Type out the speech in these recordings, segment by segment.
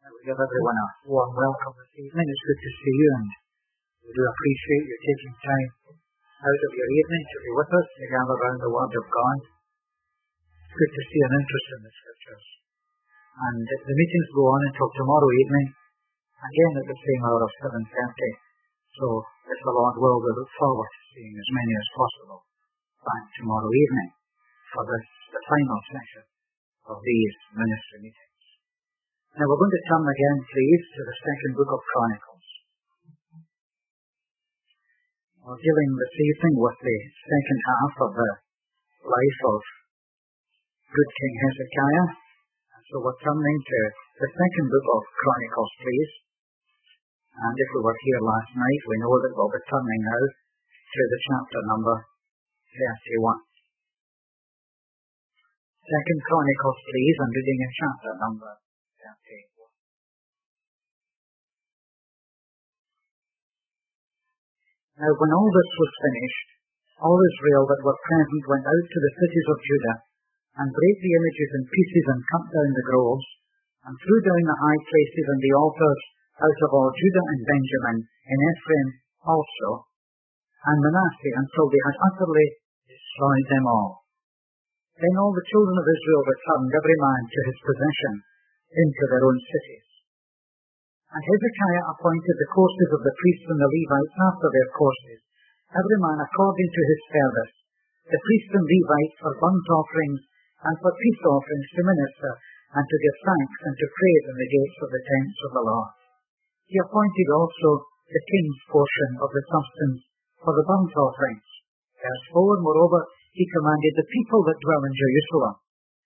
We give everyone a warm welcome this evening. It's good to see you, and we do appreciate you taking time out of your evening to be with us, to gather around the Word of God. It's good to see an interest in the Scriptures. And the meetings go on until tomorrow evening, again at the same hour of 7:30. So, if the Lord will, we look forward to seeing as many as possible back tomorrow evening for the final session of these ministry meetings. Now we're going to turn again, please, to the second book of Chronicles. We're dealing this evening with the second half of the life of good King Hezekiah. And so we're turning to the second book of Chronicles, please. And if we were here last night, we know that we'll be turning now to the chapter number 31. Second Chronicles, please, and reading in chapter number 31. Now when all this was finished, all Israel that were present went out to the cities of Judah, and brake the images in pieces, and cut down the groves, and threw down the high places and the altars out of all Judah and Benjamin, in Ephraim also, and Manasseh, until they had utterly destroyed them all. Then all the children of Israel returned, every man to his possession, into their own cities. And Hezekiah appointed the courses of the priests and the Levites after their courses, every man according to his service, the priests and Levites for burnt offerings and for peace offerings to minister, and to give thanks and to praise in the gates of the tents of the Lord. He appointed also the king's portion of the substance for the burnt offerings. Verse 4, moreover, he commanded the people that dwell in Jerusalem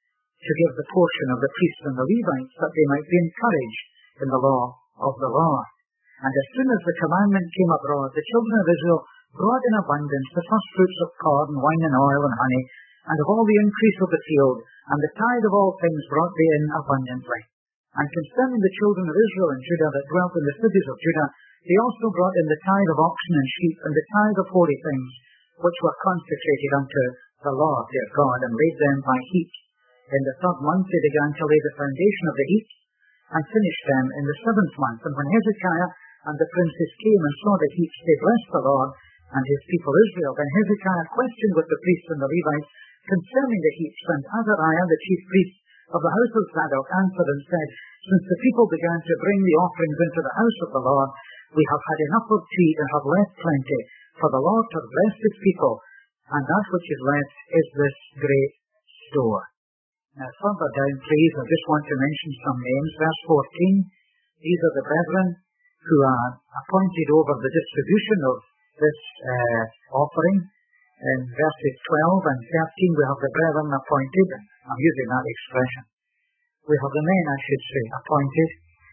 to give the portion of the priests and the Levites, that they might be encouraged in the law of the Lord. And as soon as the commandment came abroad, the children of Israel brought in abundance the first fruits of corn, wine, and oil, and honey, and of all the increase of the field, and the tithe of all things brought they in abundantly. And concerning the children of Israel and Judah that dwelt in the cities of Judah, they also brought in the tithe of oxen and sheep, and the tithe of holy things, which were consecrated unto the Lord their God, and laid them by heaps. In the 3rd month they began to lay the foundation of the heaps, and finished them in the 7th month. And when Hezekiah and the princes came and saw the heaps, they blessed the Lord and his people Israel. Then Hezekiah questioned with the priests and the Levites concerning the heaps, and Azariah, the chief priest of the house of Zadok, answered and said, Since the people began to bring the offerings into the house of the Lord, we have had enough of tea and have left plenty, for the Lord hath blessed his people, and that which is left is this great store. Now further down, please, I just want to mention some names. Verse 14, these are the brethren who are appointed over the distribution of this offering. In verses 12 and 13, we have the brethren appointed. I'm using that expression. We have the men, I should say, appointed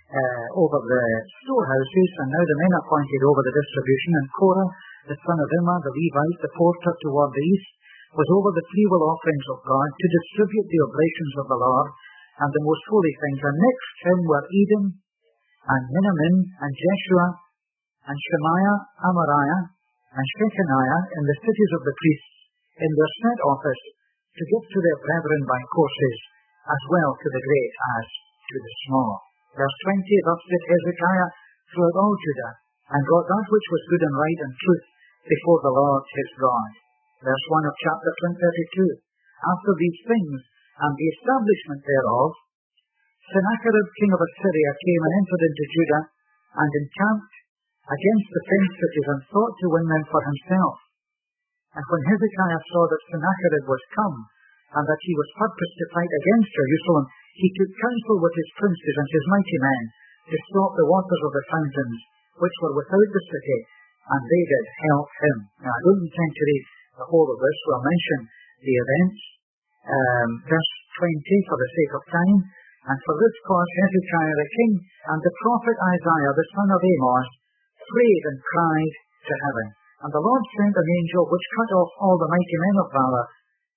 over the storehouses, and now the men appointed over the distribution. And Korah, the son of Immer, the Levite, the porter toward the east, was over the freewill offerings of God, to distribute the oblations of the Lord, and the most holy things. And next him were Edom, and Minamin, and Jeshua, and Shemaiah, Amariah, and Shechaniah, in the cities of the priests, in their set office, to give to their brethren by courses, as well to the great as to the small. Verse 20, thus did Hezekiah throughout all Judah, and got that which was good and right and truth before the Lord his God. Verse 1 of chapter 32, after these things, and the establishment thereof, Sennacherib king of Assyria came and entered into Judah, and encamped against the fenced cities, and sought to win them for himself. And when Hezekiah saw that Sennacherib was come, and that he was purposed to fight against Jerusalem, he took counsel with his princes and his mighty men, to stop the waters of the fountains, which were without the city, and they did help him. Now, I don't intend to read the whole of this. We'll mention the events. Verse 20, for the sake of time. And for this cause Hezekiah the king and the prophet Isaiah the son of Amos prayed and cried to heaven. And the Lord sent an angel which cut off all the mighty men of valor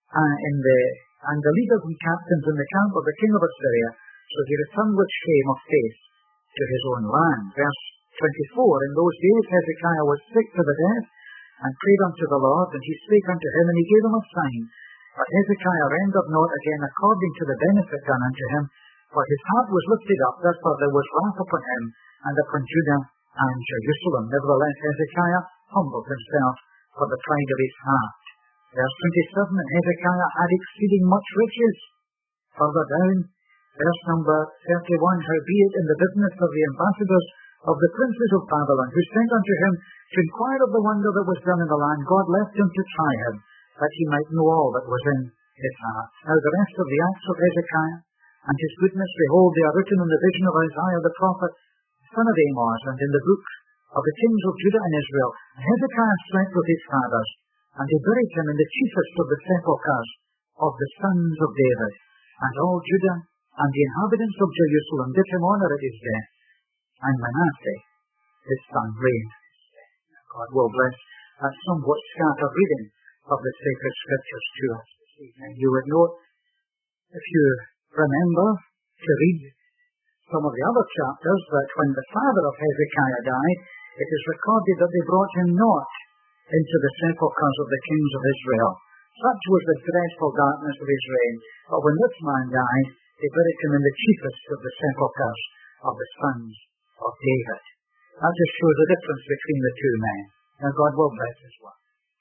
and the leaders and captains in the camp of the king of Assyria, so he returned with shame of face to his own land. Verse 24, in those days Hezekiah was sick to the death, and prayed unto the Lord, and he spake unto him, and he gave him a sign. But Hezekiah rendered not again according to the benefit done unto him, For his heart was lifted up, therefore there was wrath upon him, and upon Judah and Jerusalem. Nevertheless, Hezekiah humbled himself for the pride of his heart. Verse 27, and Hezekiah had exceeding much riches. Further down, verse number 31, howbeit in the business of the ambassadors of the princes of Babylon, who sent unto him to inquire of the wonder that was done in the land, God left him to try him, that he might know all that was in his heart. Now the rest of the acts of Hezekiah, and his goodness, behold, they are written in the vision of Isaiah the prophet, son of Amos, and in the book of the kings of Judah and Israel. And Hezekiah slept with his fathers, and they buried him in the chiefest of the sepulchres of the sons of David. And all Judah and the inhabitants of Jerusalem did him honour at his death, and Manasseh his son reigned. God will bless that somewhat scattered reading of the sacred scriptures to us this evening. You would note, if you remember to read some of the other chapters, that when the father of Hezekiah died, it is recorded that they brought him not into the sepulchres of the kings of Israel. Such was the dreadful darkness of his reign. But when this man died, they buried him in the chiefest of the sepulchres of the sons of David. That just shows the difference between the two men. Now God will bless his work.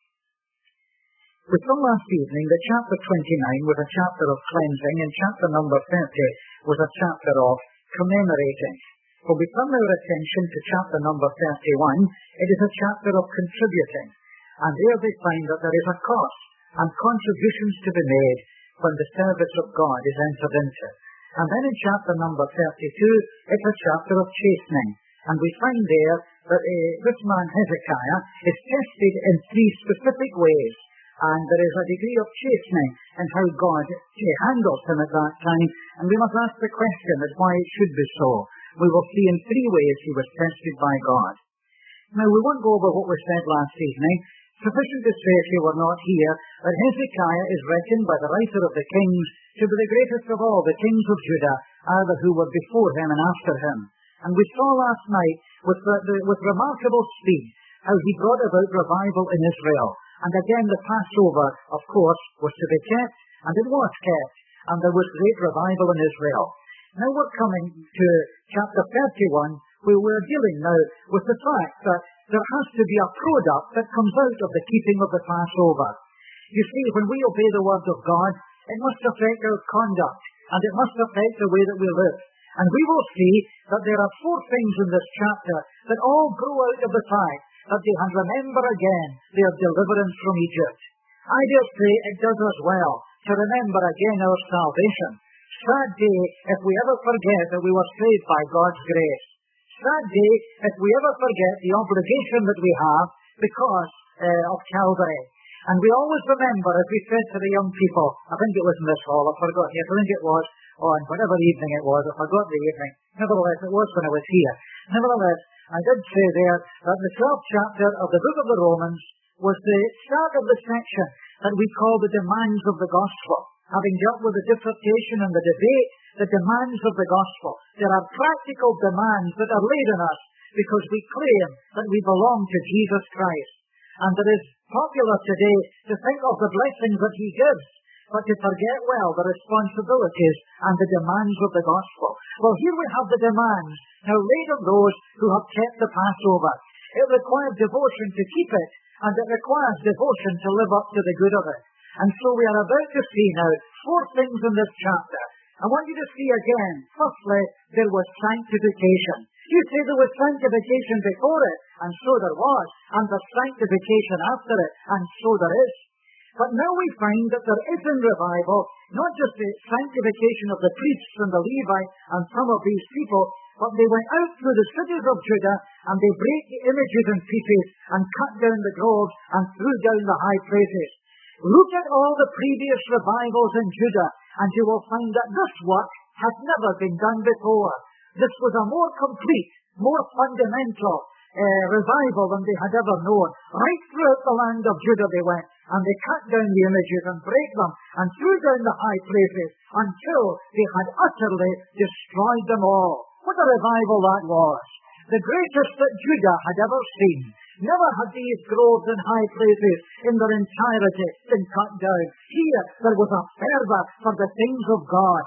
We saw last evening that chapter 29 was a chapter of cleansing, and chapter number 30 was a chapter of commemorating. When we turn our attention to chapter number 31, it is a chapter of contributing. And there we find that there is a cost and contributions to be made when the service of God is entered into. And then in chapter number 32, it's a chapter of chastening. And we find there that this man Hezekiah is tested in three specific ways. And there is a degree of chastening in how God handles him at that time. And we must ask the question as why it should be so. We will see in three ways he was tested by God. Now we won't go over what was said last evening. Sufficient to say, if you were not here, that Hezekiah is reckoned by the writer of the Kings to be the greatest of all the kings of Judah, either who were before him and after him. And we saw last night with remarkable speed how he brought about revival in Israel. And again the Passover, of course, was to be kept, and it was kept, and there was great revival in Israel. Now we're coming to chapter 31, where we're dealing now with the fact that there has to be a product that comes out of the keeping of the Passover. You see, when we obey the word of God, it must affect our conduct, and it must affect the way that we live. And we will see that there are four things in this chapter that all grow out of the fact that they had remember again their deliverance from Egypt. I dare say it does us well to remember again our salvation. Sad day if we ever forget that we were saved by God's grace. Sad day if we ever forget the obligation that we have because of Calvary. And we always remember, as we said to the young people, I think it was in this hall, I forgot, yes, I think it was on whatever evening it was, I forgot the evening. Nevertheless, it was when I was here. Nevertheless, I did say there that the 12th chapter of the book of the Romans was the start of the section that we call the demands of the gospel. Having dealt with the dissertation and the debate, the demands of the gospel. There are practical demands that are laid on us because we claim that we belong to Jesus Christ. And it is popular today to think of the blessings that he gives, but to forget well the responsibilities and the demands of the gospel. Well, here we have the demands now laid on those who have kept the Passover. It requires devotion to keep it, and it requires devotion to live up to the good of it. And so we are about to see now four things in this chapter. I want you to see again, firstly, there was sanctification. You say there was sanctification before it, and so there was, and there's sanctification after it, and so there is. But now we find that there is in revival not just the sanctification of the priests and the Levites and some of these people, but they went out through the cities of Judah and they break the images in pieces and cut down the groves and threw down the high places. Look at all the previous revivals in Judah and you will find that this work has never been done before. This was a more complete, more fundamental revival than they had ever known. Right throughout the land of Judah they went, and they cut down the images and break them, and threw down the high places, until they had utterly destroyed them all. What a revival that was! The greatest that Judah had ever seen. Never had these groves and high places in their entirety been cut down. Here there was a fervour for the things of God.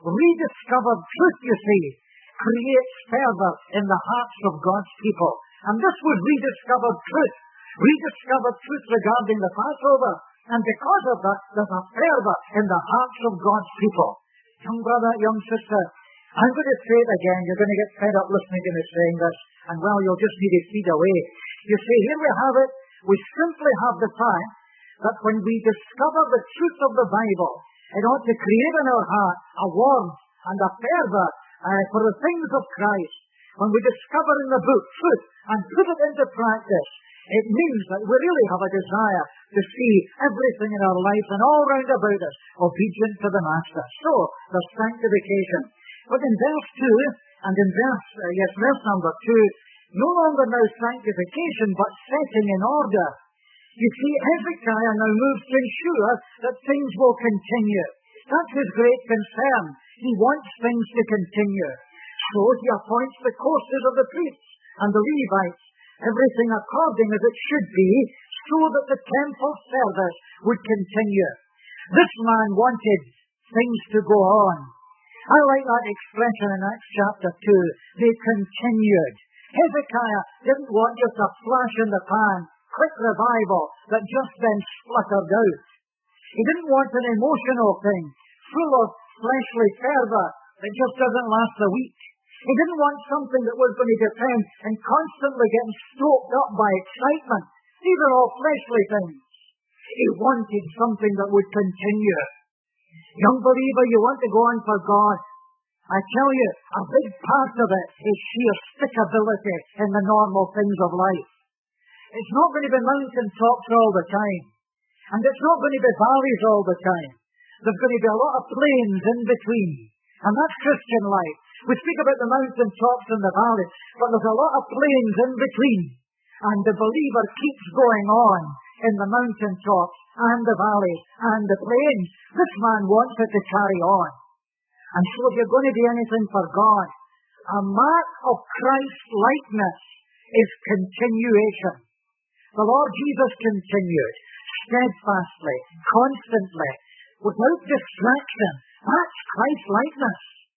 Rediscovered truth, you see, creates fervor in the hearts of God's people. And this was rediscovered truth. Rediscovered truth regarding the Passover. And because of that, there's a fervor in the hearts of God's people. Young brother, young sister, I'm going to say it again. You're going to get fed up listening to me saying this. And well, you'll just need to feed away. You see, here we have it. We simply have the fact that when we discover the truth of the Bible, it ought to create in our heart a warmth and a fervor for the things of Christ. When we discover in the book truth and put it into practice, it means that we really have a desire to see everything in our lives and all round about us obedient to the Master. So, there's sanctification. But in verse 2, and in verse number 2, no longer now sanctification, but setting in order. You see, Hezekiah now moves to ensure that things will continue. That's his great concern. He wants things to continue. So he appoints the courses of the priests and the Levites, everything according as it should be, so that the temple service would continue. This man wanted things to go on. I like that expression in Acts chapter 2. They continued. Hezekiah didn't want just a flash in the pan, quick revival that just then spluttered out. He didn't want an emotional thing, full of fleshly fervor that just doesn't last a week. He didn't want something that was going to depend and constantly getting stoked up by excitement. These are all fleshly things. He wanted something that would continue. Young believer, you want to go on for God. I tell you, a big part of it is sheer stickability in the normal things of life. It's not going to be mountain tops all the time. And it's not going to be valleys all the time. There's going to be a lot of plains in between. And that's Christian life. We speak about the mountain tops and the valleys, but there's a lot of plains in between. And the believer keeps going on in the mountain tops and the valleys and the plains. This man wants it to carry on. And so if you're going to do anything for God, a mark of Christ's likeness is continuation. The Lord Jesus continued steadfastly, constantly, without distraction. That's Christ's likeness.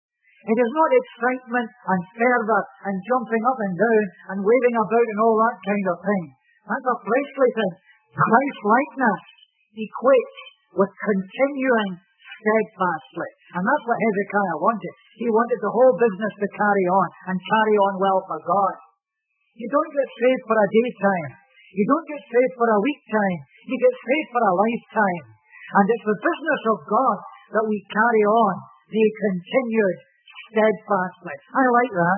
It is not excitement and fervor and jumping up and down and waving about and all that kind of thing. That's a fleshly thing. Christ's likeness equates with continuing steadfastly. And that's what Hezekiah wanted. He wanted the whole business to carry on and carry on well for God. You don't get saved for a daytime. You don't get saved for a week time. You get saved for a lifetime. And it's the business of God that we carry on. They continued steadfastly. I like that.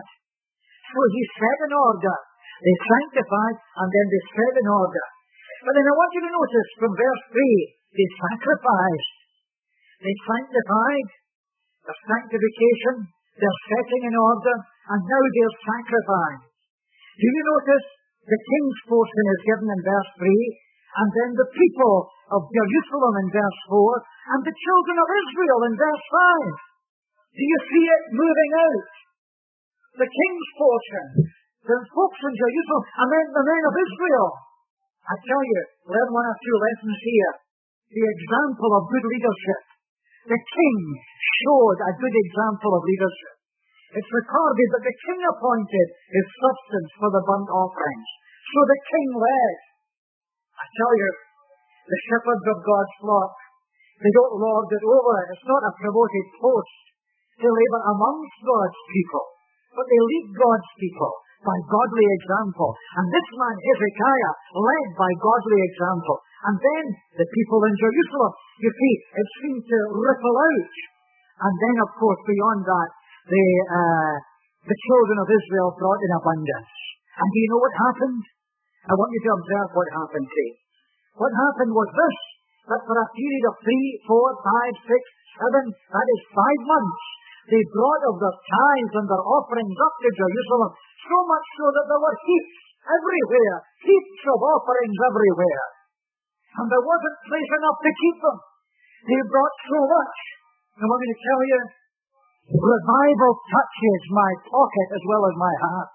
So he set in order. They sanctified and then they set in order. But then I want you to notice from verse 3, they sacrificed. They sanctified, their sanctification, their setting in order, and now they're sacrificed. Do you notice the king's portion is given in verse 3, and then the people of Jerusalem in verse 4, and the children of Israel in verse 5. Do you see it moving out? The king's portion, the folks in Jerusalem, and then the men of Israel. I tell you, learn one or two lessons here. The example of good leadership. The king showed a good example of leadership. It's recorded that the king appointed his substance for the burnt offerings. So the king led. I tell you, the shepherds of God's flock, they don't lord it over. It's not a promoted post. They labor amongst God's people. But they lead God's people by godly example. And this man Hezekiah led by godly example. And then the people in Jerusalem, you see, it seemed to ripple out. And then, of course, beyond that, the children of Israel brought in abundance. And do you know what happened? I want you to observe what happened, see. What happened was this, that for a period of 3, 4, 5, 6, 7, that is 5 months, they brought of their tithes and their offerings up to Jerusalem, so much so that there were heaps everywhere, heaps of offerings everywhere. And there wasn't place enough to keep them. They brought so much. And I'm going to tell you, revival touches my pocket as well as my heart.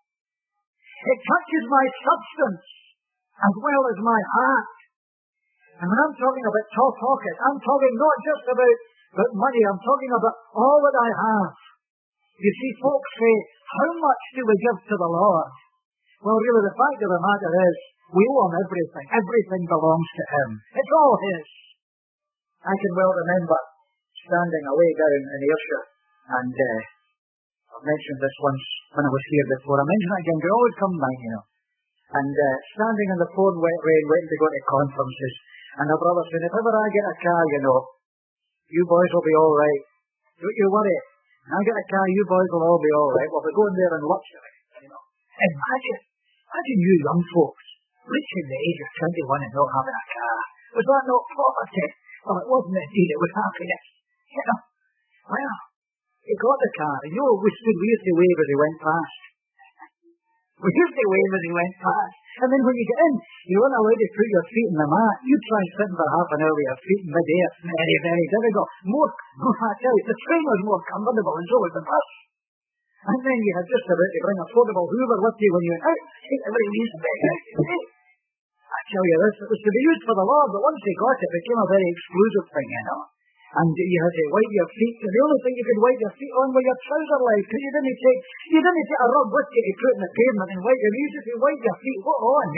It touches my substance as well as my heart. And when I'm talking about top pocket, I'm talking not just about But money, I'm talking about all that I have. You see, folks say, how much do we give to the Lord? Well, really, the fact of the matter is, we owe him everything. Everything belongs to him. It's all his. I can well remember standing away down in Ayrshire, and I've mentioned this once when I was here before. I mention it again, it always come by, And standing in the pouring wet rain, waiting to go to conferences, and a brother saying, if ever I get a car, you boys will be all right. Don't you worry. When I get a car, you boys will all be all right. We'll be going there in luxury. Imagine you young folks reaching the age of 21 and not having a car. Was that not poverty? Well, it wasn't indeed. It was happiness. Well, he got the car. And we used to wave as he went past. We used to wave as he went past. And then when you get in, you weren't allowed to put your feet in the mat. You try sitting for half an hour with your feet in mid-air. It's very, very difficult. I tell you, the train was more comfortable and so was the bus. And then you had just about to bring a portable Hoover with you when you went out. Everybody needs to be out. I tell you this, it was to be used for the Lord, but once they got it, it became a very exclusive thing, And you had to wipe your feet. And the only thing you could wipe your feet on were your trouser legs, because you didn't take a rug with you to put in the pavement and wipe your knees. If you wipe your feet, what on,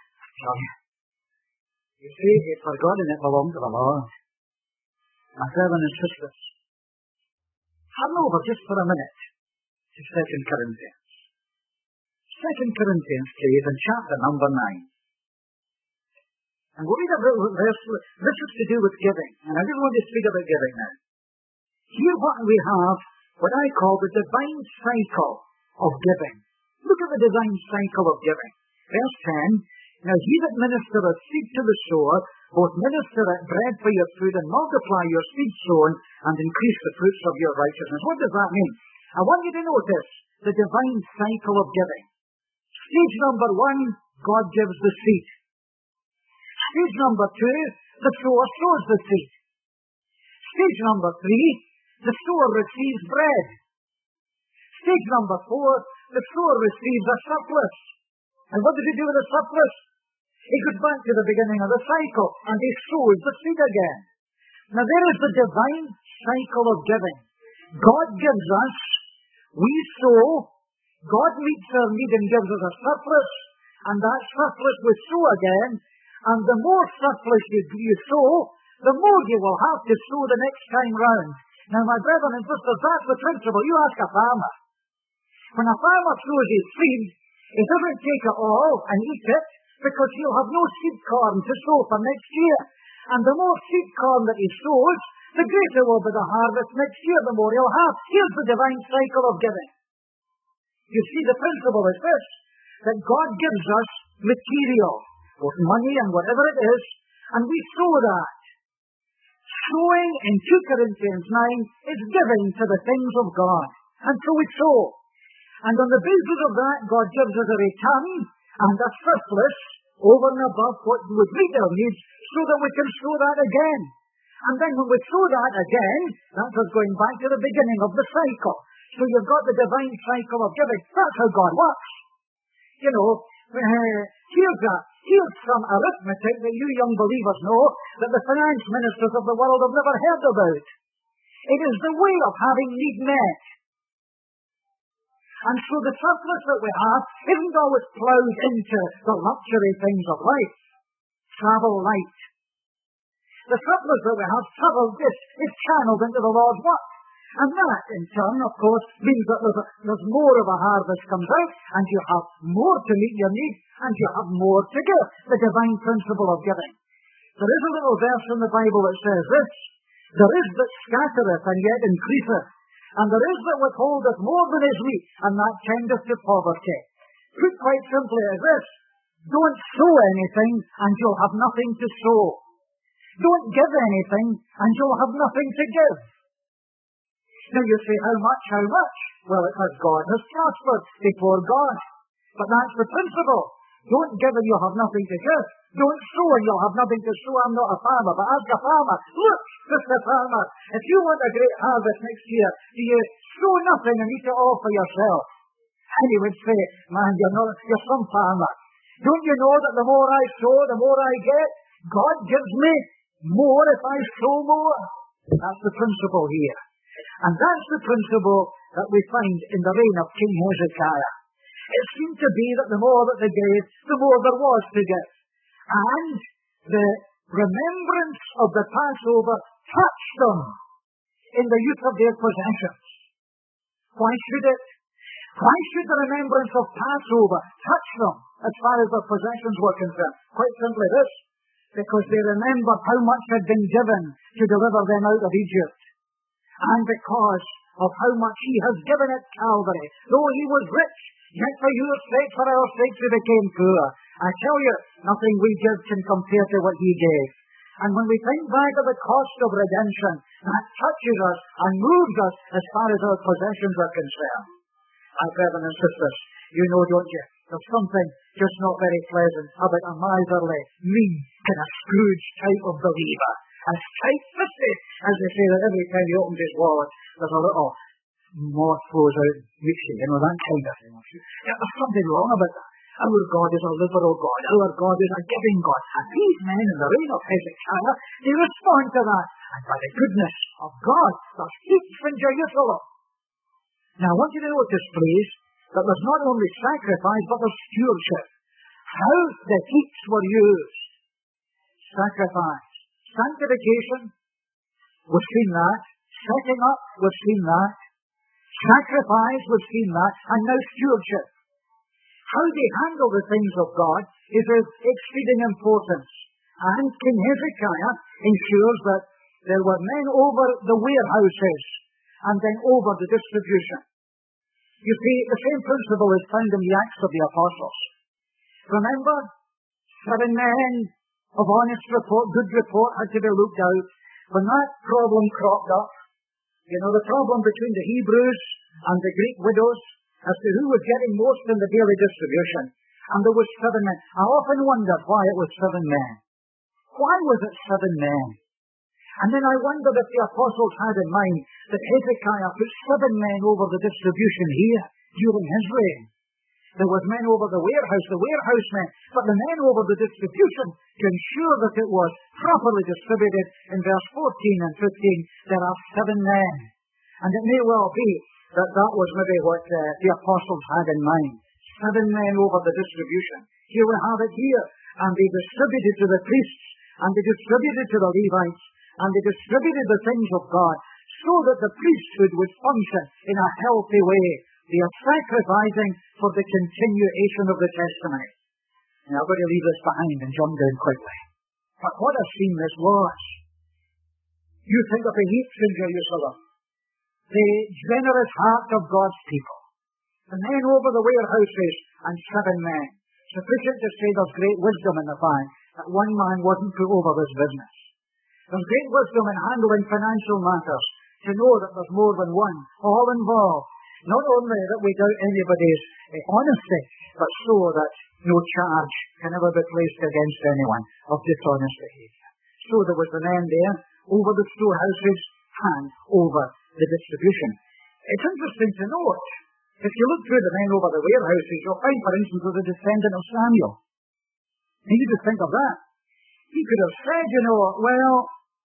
You see, you've forgotten it belonged to the Lord. My brethren and sisters, turn over just for a minute to 2 Corinthians. 2 Corinthians, please, in chapter number 9. And we'll read about verse. This is to do with giving. And I just want to speak about giving now. Here what we have, what I call the divine cycle of giving. Look at the divine cycle of giving. Verse 10. Now he that ministereth seed to the sower, both ministereth bread for your food, and multiply your seed sown, and increase the fruits of your righteousness. What does that mean? I want you to notice the divine cycle of giving. Stage number 1, God gives the seed. Stage number 2, the sower sows the seed. Stage number 3, the sower receives bread. Stage number 4, the sower receives a surplus. And what does he do with the surplus? He goes back to the beginning of the cycle and he sows the seed again. Now there is the divine cycle of giving. God gives us, we sow, God meets our need and gives us a surplus, and that surplus we sow again. And the more surplus you sow, the more you will have to sow the next time round. Now, my brethren and sisters, that's the principle. You ask a farmer. When a farmer sows his seed, he doesn't take it all and eat it, because he'll have no seed corn to sow for next year. And the more seed corn that he sows, the greater will be the harvest next year, the more he'll have. Here's the divine cycle of giving. You see, the principle is this, that God gives us material, both money and whatever it is, and we sow that. Sowing in 2 Corinthians 9 is giving to the things of God. And so we sow. And on the basis of that, God gives us a return and a surplus over and above what would meet our needs, so that we can sow that again. And then when we sow that again, that's us going back to the beginning of the cycle. So you've got the divine cycle of giving. That's how God works. Here's some arithmetic that you young believers know that the finance ministers of the world have never heard about. It is the way of having need met. And so the surplus that we have isn't always ploughed into the luxury things of life. Travel light. The surplus that we have travelled is channeled into the Lord's work. And that, in turn, of course, means that there's more of a harvest comes out, and you have more to meet your needs, and you have more to give. The divine principle of giving. There is a little verse in the Bible that says this, there is that scattereth and yet increaseth, and there is that withholdeth more than is meet, and that tendeth to poverty. Put quite simply as this, don't sow anything, and you'll have nothing to sow. Don't give anything, and you'll have nothing to give. Now you say, how much? Well, it's as God has prospered before God. But that's the principle. Don't give and you'll have nothing to give. Don't sow and you'll have nothing to sow. I'm not a farmer, but ask a farmer. Look, Mr. Farmer, if you want a great harvest next year, do you sow nothing and eat it all for yourself? And he would say, man, you're some farmer. Don't you know that the more I sow, the more I get? God gives me more if I sow more. That's the principle here. And that's the principle that we find in the reign of King Hezekiah. It seemed to be that the more that they gave, the more there was to give. And the remembrance of the Passover touched them in the use of their possessions. Why should it? Why should the remembrance of Passover touch them as far as their possessions were concerned? Quite simply this, because they remembered how much had been given to deliver them out of Egypt, and because of how much he has given at Calvary. Though he was rich, yet for your sake, for our sakes, he became poor. I tell you, nothing we give can compare to what he gave. And when we think back of the cost of redemption, that touches us and moves us as far as our possessions are concerned. My brethren and sisters, you know, don't you, there's something just not very pleasant about a miserly, mean, kind of Scrooge type of believer. As tight-fisted as they say that every time he opens his wallet, there's a little moth flows out and reaches you, that kind of thing. There's something wrong about that. Our God is a liberal God. Our God is a giving God. And these men in the reign of Hezekiah, they respond to that. And by the goodness of God, there's heaps in Jerusalem. Now I want you to notice, please, that there's not only sacrifice, but there's stewardship. How the heaps were used. Sacrifice. Sanctification, we've seen that. Setting up, we've seen that. Sacrifice, we've seen that. And now stewardship. How they handle the things of God is of exceeding importance. And King Hezekiah ensures that there were men over the warehouses and then over the distribution. You see, the same principle is found in the Acts of the Apostles. Remember, 7 men of honest report, good report, had to be looked out. When that problem cropped up, the problem between the Hebrews and the Greek widows as to who was getting most in the daily distribution, and there was 7 men. I often wondered why it was 7 men. Why was it 7 men? And then I wondered if the apostles had in mind that Hezekiah put 7 men over the distribution here during his reign. There was men over the warehouse men, but the men over the distribution to ensure that it was properly distributed. In verse 14 and 15, there are 7 men. And it may well be that that was maybe what the apostles had in mind. 7 men over the distribution. Here we have it here. And they distributed to the priests, and they distributed to the Levites, and they distributed the things of God, so that the priesthood would function in a healthy way. They are sacrificing for the continuation of the testimony. Now I'm going to leave this behind and jump down quickly. But what a scene this was. You think of the heaps in Jerusalem. The generous heart of God's people. The men over the warehouses and 7 men. Sufficient to say there's great wisdom in the fact that one man wasn't put over this business. There's great wisdom in handling financial matters to know that there's more than one, all involved. Not only that we doubt anybody's honesty, but so that no charge can ever be placed against anyone of dishonest behaviour. So there was the men there over the storehouses and over the distribution. It's interesting to note, if you look through the men over the warehouses, you'll find, for instance, with the descendant of Samuel. And you just think of that. He could have said, well,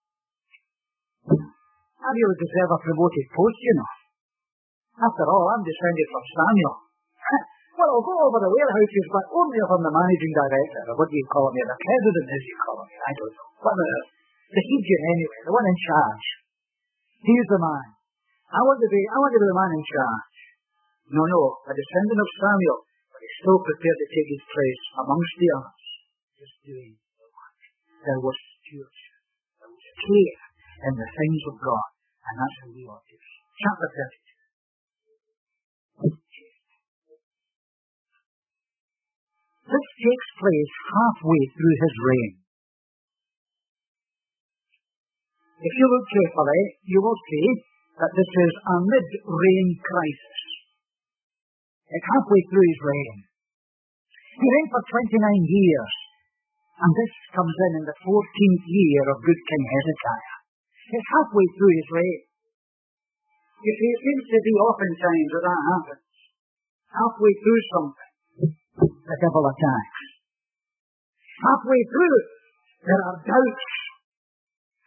I really deserve a promoted post, After all, I'm descended from Samuel. Well, I'll go over the warehouses, but only if I'm the managing director, or what do you call me, the president, as you call me, I don't know. What on earth? The Hebrew anyway, the one in charge. He's the man. I want to be the man in charge. No, a descendant of Samuel, but he's still prepared to take his place amongst the others, just doing the work. There was stewardship. There was care in the things of God, and that's how we ought to be. Chapter 32. This takes place halfway through his reign. If you look carefully, you will see that this is a mid-reign crisis. It's halfway through his reign. He reigned for 29 years, and this comes in the 14th year of good King Hezekiah. It's halfway through his reign. You see, it seems to be oftentimes that happens. Halfway through something, the devil attacks. Halfway through, there are doubts.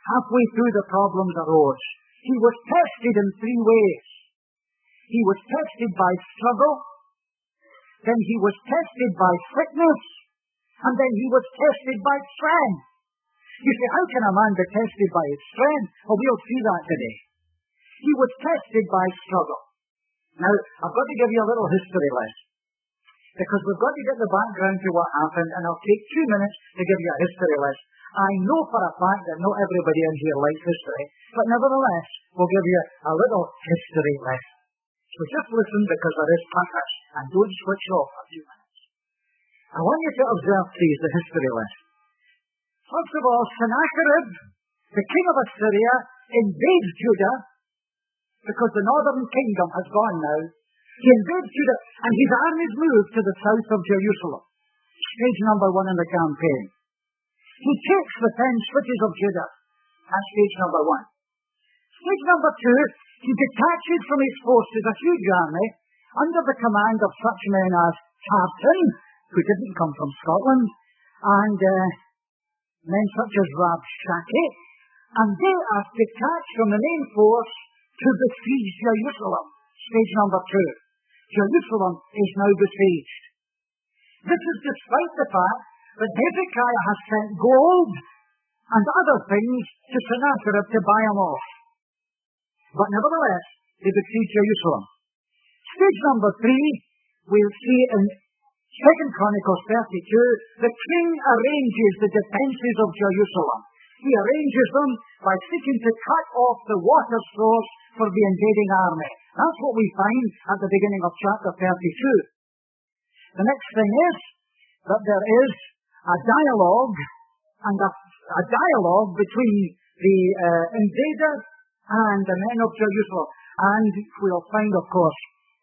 halfway through the problems arose. He was tested in three ways. He was tested by struggle, then he was tested by sickness, and then he was tested by strength. You say, how can a man be tested by his strength? Well, we'll see that today. He was tested by struggle. Now, I've got to give you a little history lesson, because we've got to get the background to what happened, and I'll take 2 minutes to give you a history lesson. I know for a fact that not everybody in here likes history, but nevertheless, we'll give you a little history lesson. So just listen, because there is purpose, and don't switch off for 2 minutes. I want you to observe, please, the history lesson. First of all, Sennacherib, the king of Assyria, invades Judah, because the northern kingdom has gone now. He invades Judah, and his armies move to the south of Jerusalem. Stage number 1 in the campaign. He takes the 10 cities of Judah. That's stage number 1. Stage number 2, he detaches from his forces a huge army under the command of such men as Tartan, who didn't come from Scotland, and men such as Rabshakeh, and they are detached from the main force to besiege Jerusalem. Stage number 2. Jerusalem is now besieged. This is despite the fact that Hezekiah has sent gold and other things to Sennacherib to buy them off. But nevertheless, they besiege Jerusalem. Stage number 3, we'll see in 2 Chronicles 32, the king arranges the defences of Jerusalem. He arranges them by seeking to cut off the water source for the invading army. That's what we find at the beginning of chapter 32. The next thing is that there is a dialogue between the invader and the men of Jerusalem. And we'll find, of course,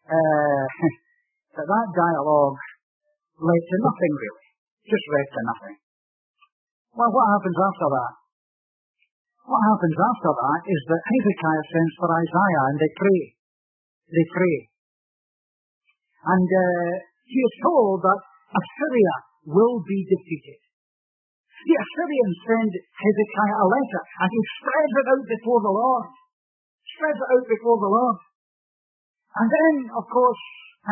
that dialogue led to nothing really. Just led to nothing. Well, what happens after that? What happens after that is that Hezekiah sends for Isaiah, and they pray. They pray. And he is told that Assyria will be defeated. The Assyrians send Hezekiah a letter, and he spreads it out before the Lord. Spreads it out before the Lord. And then, of course,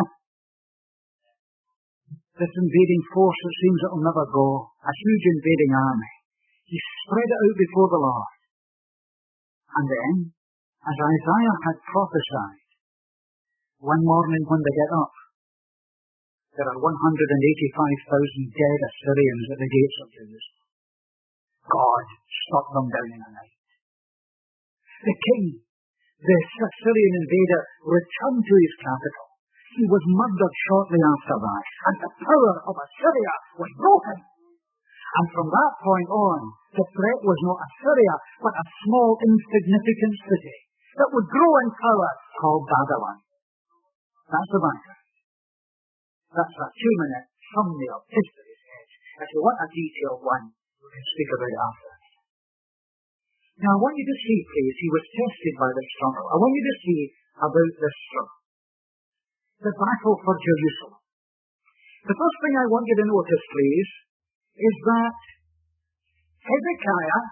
this invading force, it seems it will never go. A huge invading army. He spread it out before the Lord. And then, as Isaiah had prophesied, one morning when they get up, there are 185,000 dead Assyrians at the gates of Jerusalem. God struck them down in a night. The king, the Assyrian invader, returned to his capital. He was murdered shortly after that, and the power of Assyria was broken. And from that point on, the threat was not Assyria, but a small, insignificant city that would grow in power called Babylon. That's the background. That's a 2-minute thumbnail history's edge. If you want a detailed one, we can speak about it after. Now I want you to see, please, he was tested by the struggle. I want you to see about this struggle. The battle for Jerusalem. The first thing I want you to notice, please, is that Hezekiah,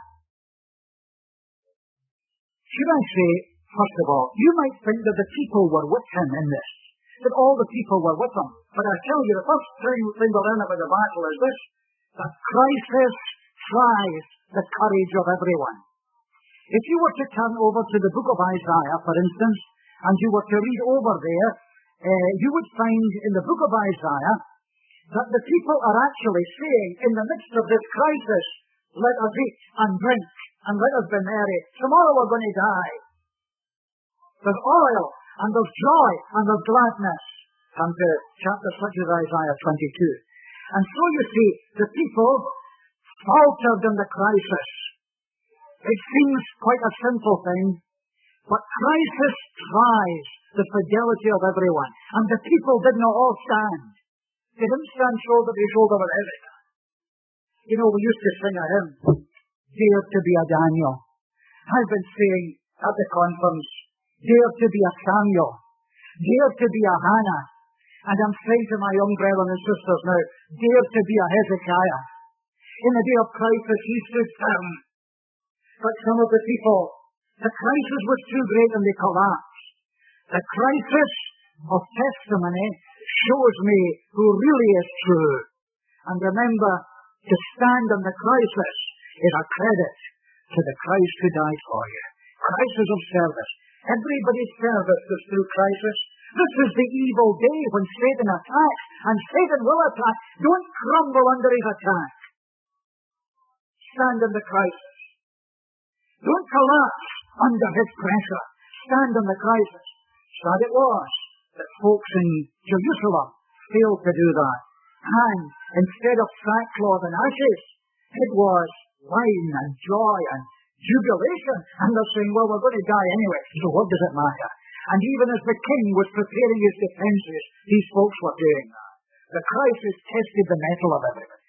should I say, first of all, you might think that the people were with him in this, that all the people were with him. But I tell you, the first thing we learn about the battle is this, that crisis tries the courage of everyone. If you were to turn over to the book of Isaiah, for instance, and you were to read over there, you would find in the book of Isaiah that the people are actually saying, in the midst of this crisis, let us eat and drink and let us be merry. Tomorrow we're going to die. There's oil and there's joy and there's gladness. Come to chapters such as Isaiah 22. And so you see, the people faltered in the crisis. It seems quite a simple thing, but crisis tries the fidelity of everyone. And the people did not all stand. They didn't stand shoulder to shoulder with Hezekiah. You know, we used to sing a hymn, Dare to be a Daniel. I've been saying at the conference, dare to be a Samuel. Dare to be a Hannah. And I'm saying to my young brethren and sisters now, dare to be a Hezekiah. In the day of crisis, he stood firm. But some of the people, the crisis was too great and they collapsed. The crisis of testimony shows me who really is true. And remember, to stand in the crisis is a credit to the Christ who died for you. Crisis of service. Everybody's service goes through crisis. This is the evil day when Satan attacks, and Satan will attack. Don't crumble under his attack. Stand in the crisis. Don't collapse under his pressure. Stand in the crisis. Sad it was that folks in Jerusalem failed to do that. And instead of sackcloth and ashes, it was wine and joy and jubilation. And they're saying, well, we're going to die anyway, so what does it matter? And even as the king was preparing his defences, these folks were doing that. The crisis tested the mettle of everybody.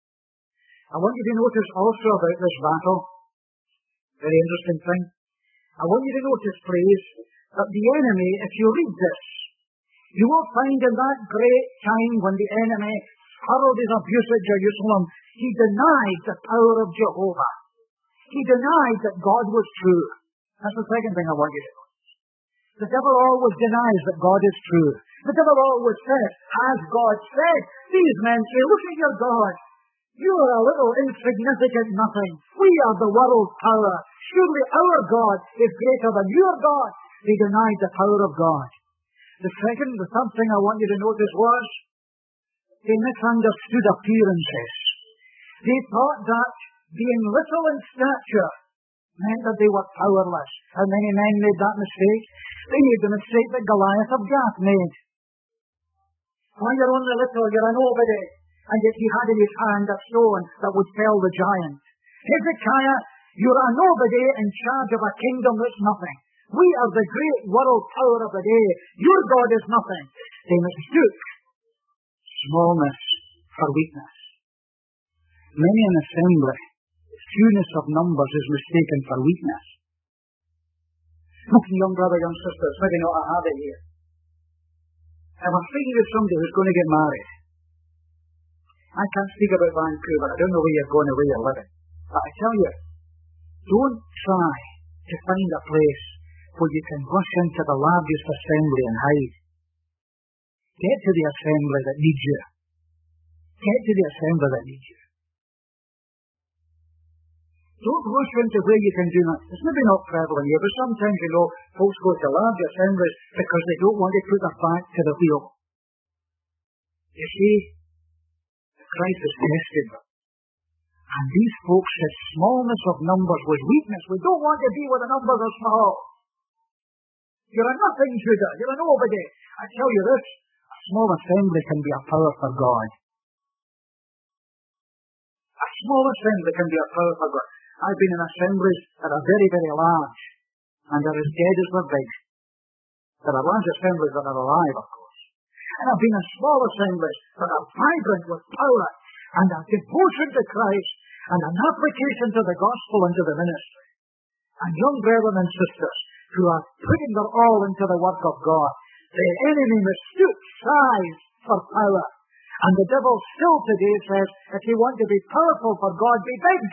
I want you to notice also about this battle, very interesting thing. I want you to notice, please, that the enemy, if you read this, you will find in that great time when the enemy hurled his abuse at Jerusalem, he denied the power of Jehovah. He denied that God was true. That's the second thing I want you to know. The devil always denies that God is true. The devil always says, as God said. These men say, look at your God. You are a little insignificant nothing. We are the world's power. Surely our God is greater than your God. They denied the power of God. The third thing I want you to notice was, they misunderstood appearances. They thought that being little in stature meant that they were powerless. How many men made that mistake? They made the mistake that Goliath of Gath made. When you're only little, you're a nobody. And yet he had in his hand a stone that would fell the giant. Hezekiah, you're a nobody in charge of a kingdom that's nothing. We are the great world power of the day. Your God is nothing. They mistook smallness for weakness. Many an assembly, fewness of numbers is mistaken for weakness. Listen, young brother, young sisters, maybe not a habit here. If I'm speaking to somebody who's going to get married, I can't speak about Vancouver. I don't know where you're going or where you're living. But I tell you, don't try to find a place where you can rush into the largest assembly and hide. Get to the assembly that needs you. Get to the assembly that needs you. Don't rush into where you can do that. It's maybe not prevalent here, but sometimes, folks go to large assemblies because they don't want to put their back to the wheel. You see, Christ has tested them. And these folks said smallness of numbers was weakness. We don't want to be where the numbers are small. You're a nothing, Judah. You're a nobody. I tell you this, a small assembly can be a power for God. A small assembly can be a power for God. I've been in assemblies that are very, very large, and they're as dead as they're big. There are large assemblies that are alive, of course. And I've been in small assemblies that are vibrant with power, and a devotion to Christ, and an application to the gospel and to the ministry. And young brethren and sisters who are putting their all into the work of God, the enemy mistook size for power. And the devil still today says, if you want to be powerful for God, be big.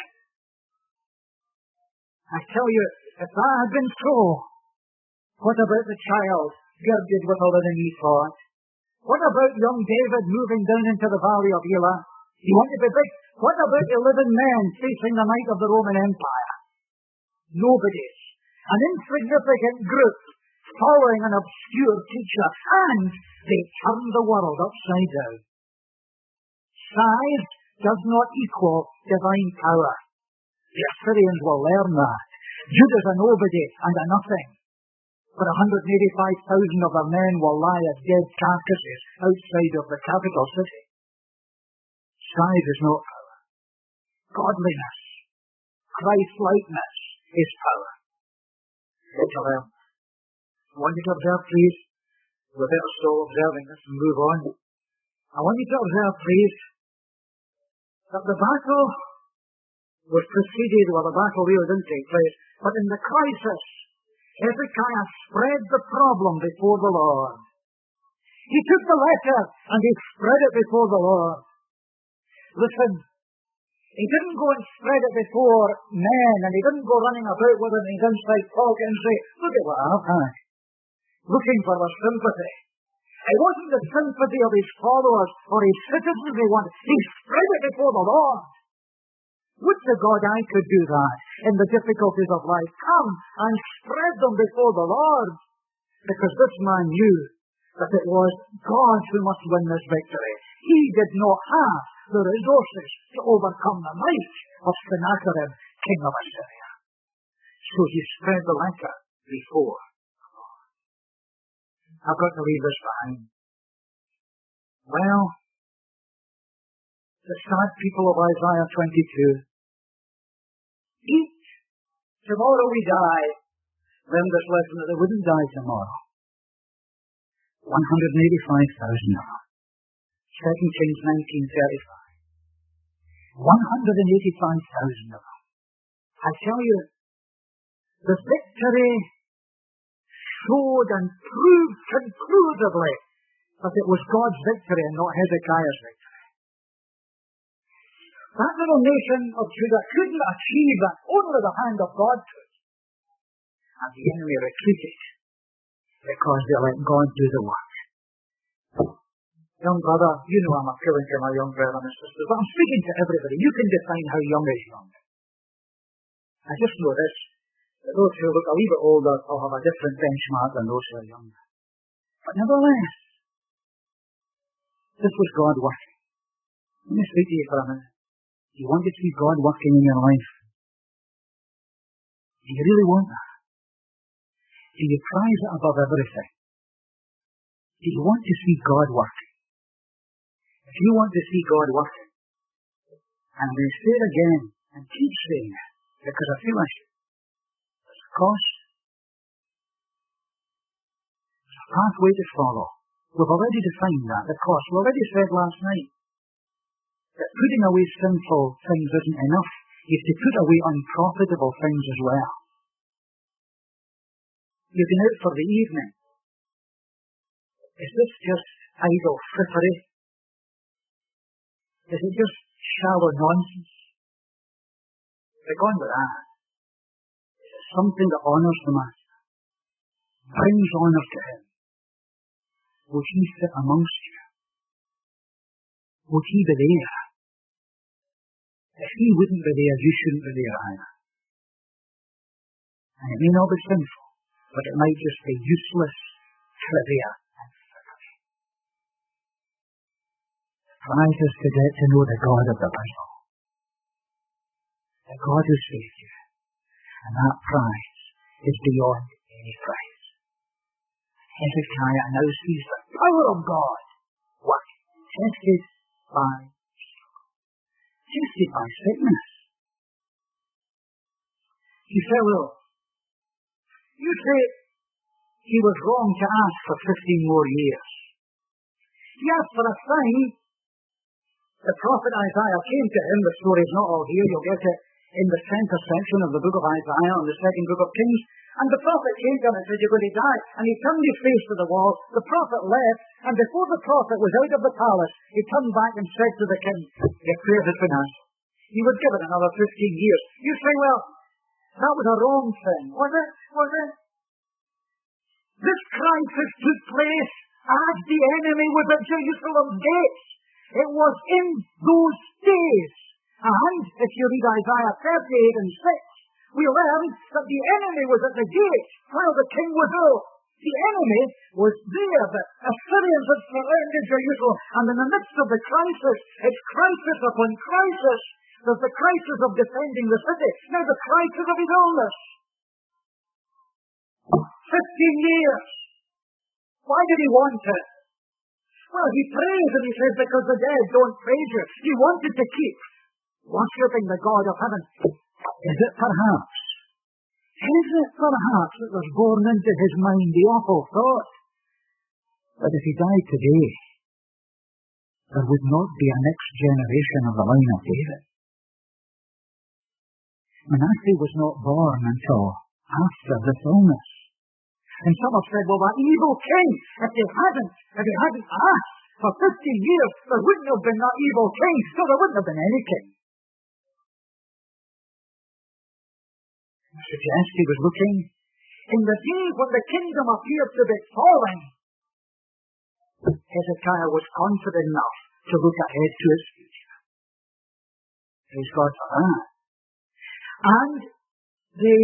I tell you, if that had been so, what about the child girded with a linen ephod? What about young David moving down into the valley of Elah? You want to be big? What about 11 men facing the might of the Roman Empire? Nobody's. An insignificant group following an obscure teacher, and they turned the world upside down. Size does not equal divine power. The Assyrians will learn that. Judah's a nobody and a nothing. But 185,000 of their men will lie as dead carcasses outside of the capital city. Size is not power. Godliness, Christ-likeness is power. I want you to observe, please. We're better still observing this and move on. I want you to observe, please, that the battle was preceded, the battle really didn't take place, but in the crisis, Hezekiah spread the problem before the Lord. He took the letter and he spread it before the Lord. Listen, He didn't go and spread it before men, and he didn't go running about with it in his inside pocket and say, look at what I've had, looking for their sympathy. It wasn't the sympathy of his followers or his citizens he wanted. He spread it before the Lord. Would to God I could do that in the difficulties of life. Come and spread them before the Lord. Because this man knew that it was God who must win this victory. He did not have the resources to overcome the might of Sennacherib, king of Assyria. So he spread the letter before the Lord. I've got to leave this behind. Well, the sad people of Isaiah 22. Eat, tomorrow we die. Then this lesson that they wouldn't die tomorrow. 185,000 of them. 2 Kings 19:35. 185,000 of them. I tell you, the victory showed and proved conclusively that it was God's victory and not Hezekiah's victory. That little nation of Judah couldn't achieve that. Only the hand of God could. And the enemy retreated because they let God do the work. Young brother, you know I'm appealing to my young brethren and sisters, but I'm speaking to everybody. You can define how young is young. I just know this, that those who look a wee bit older will have a different benchmark than those who are younger. But nevertheless, this was God working. Let me speak to you for a minute. Do you want to see God working in your life? Do you really want that? Do you prize it above everything? Do you want to see God working? If you want to see God working, and I'm going to say it again and keep saying it, because I feel I should. There's a cost. There's a pathway to follow. We've already defined that, the cost. We already said last night that putting away sinful things isn't enough. You have to put away unprofitable things as well. You've been out for the evening. Is this just idle frippery? Is it just shallow nonsense? They're gone with that. Is it something that honours the Master? Brings honour to him? Would he sit amongst you? Would he be there? If he wouldn't be there, you shouldn't be there either. And it may not be sinful, but it might just be useless trivia and frippery. The prize is to get to know the God of the Bible. The God who saved you. And that prize is beyond any prize. Hezekiah now sees the power of God working, tested by struggle, tested by sickness. You say, well, you say he was wrong to ask for 15 more years. He asked for a sign. The prophet Isaiah came to him. The story's not all here. You'll get it in the center section of the book of Isaiah and the second book of Kings. And the prophet came to him and said, you're going to die. And he turned his face to the wall. The prophet left. And before the prophet was out of the palace, he turned back and said to the king, your prayer has been answered. He was given another 15 years. You say, well, that was a wrong thing. Was it? Was it? This crisis took place as the enemy was at Jerusalem's gates. It was in those days. And if you read Isaiah 38 and 6, we learn that the enemy was at the gate while the king was ill. The enemy was there. The Assyrians had surrounded Jerusalem. And in the midst of the crisis, it's crisis upon crisis. There's the crisis of defending the city. Now the crisis of his illness. 15 years. Why did he want it? Well, he prays and he says, because the dead don't praise you. He wanted to keep worshipping the God of heaven. Is it perhaps that was born into his mind the awful thought that if he died today, there would not be a next generation of the line of David? Manasseh was not born until after this illness. And some have said, well, that evil king, if he hadn't asked for 15 years, there wouldn't have been that evil king, so there wouldn't have been any king. suggests he was looking. In the days when the kingdom appeared to be falling, Hezekiah was confident enough to look ahead to his future. Praise God for that. And the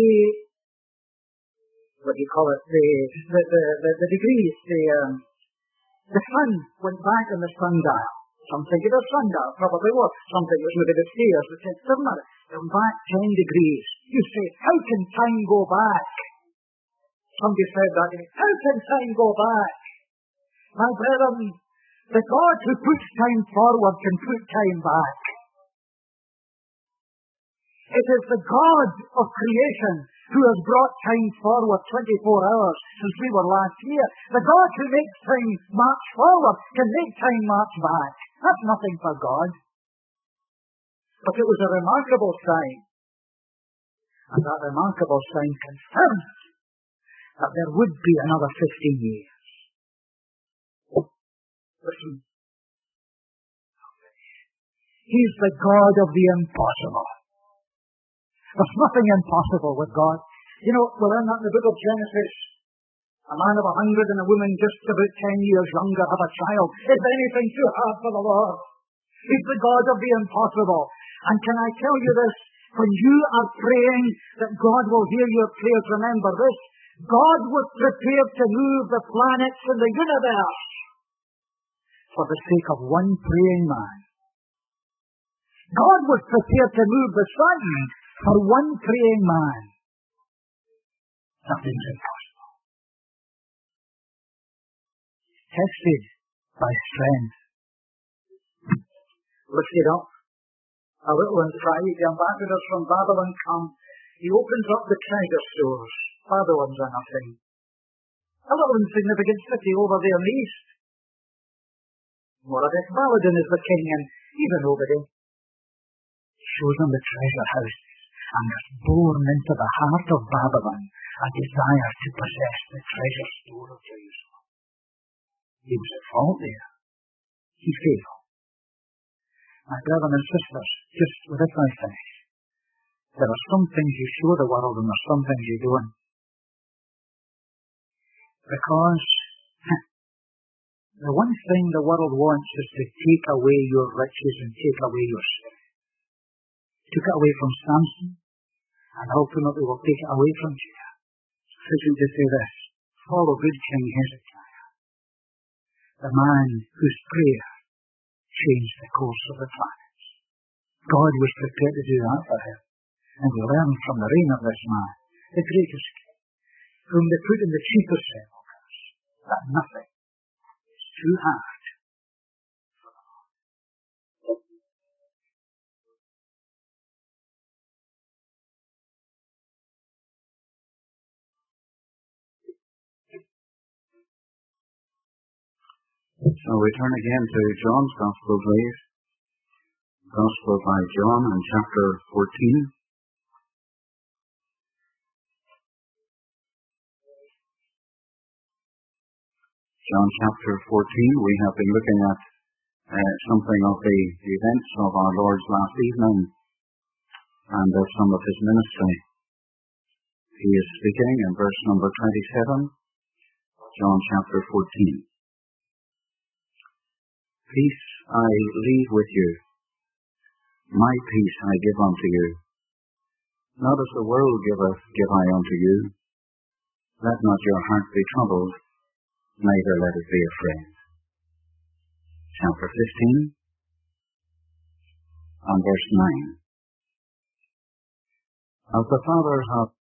degrees, the sun went back on the sundial. Some think it was sundial, probably was. Some think it was maybe the stairs, but it doesn't matter. It went back 10 degrees. You say, how can time go back? Somebody said that to me. How can time go back? My brethren, the God who puts time forward can put time back. It is the God of creation who has brought time forward 24 hours since we were last here. The God who makes time march forward can make time march back. That's nothing for God. But it was a remarkable sign. And that remarkable sign confirmed that there would be another 15 years. Listen. He's the God of the impossible. There's nothing impossible with God. You know, we're in that in the book of Genesis. A man of 100 and a woman just about 10 years younger have a child. Is anything too hard for the Lord? He's the God of the impossible. And can I tell you this? When you are praying that God will hear your prayers, remember this. God was prepared to move the planets in the universe for the sake of one praying man. God was prepared to move the sun for one praying man. Nothing's impossible. Tested by strength. Lift it up. A little and pride. The ambassadors from Babylon come. He opens up the treasure stores. Babylon's a nothing. A little insignificant city over there in the east. Moradek Baladan is the king, and he's a nobody. He shows them the treasure houses, and there's born into the heart of Babylon a desire to possess the treasure store of Jerusalem. He was at fault there. He's faithful. My brothers and sisters, just with this I finish. There are some things you show the world and there's some things you don't. Because the one thing the world wants is to take away your riches and take away your strength. Took it away from Samson and ultimately will take it away from Judah. Sufficient to say this. Follow good King Hezekiah, the man whose prayer changed the course of the planets. God was prepared to do that for him. And we learn from the reign of this man, the greatest king, whom they put in the chiefest sepulchres, that nothing is too hard for the Lord. So we turn again to John's Gospel, please. Gospel by John in chapter 14. John chapter 14, we have been looking at something of the events of our Lord's last evening and of some of his ministry. He is speaking in verse number 27, John chapter 14. Peace I leave with you, my peace I give unto you. Not as the world giveth, give I unto you. Let not your heart be troubled, neither let it be afraid. Chapter 15 and verse 9. As the Father hath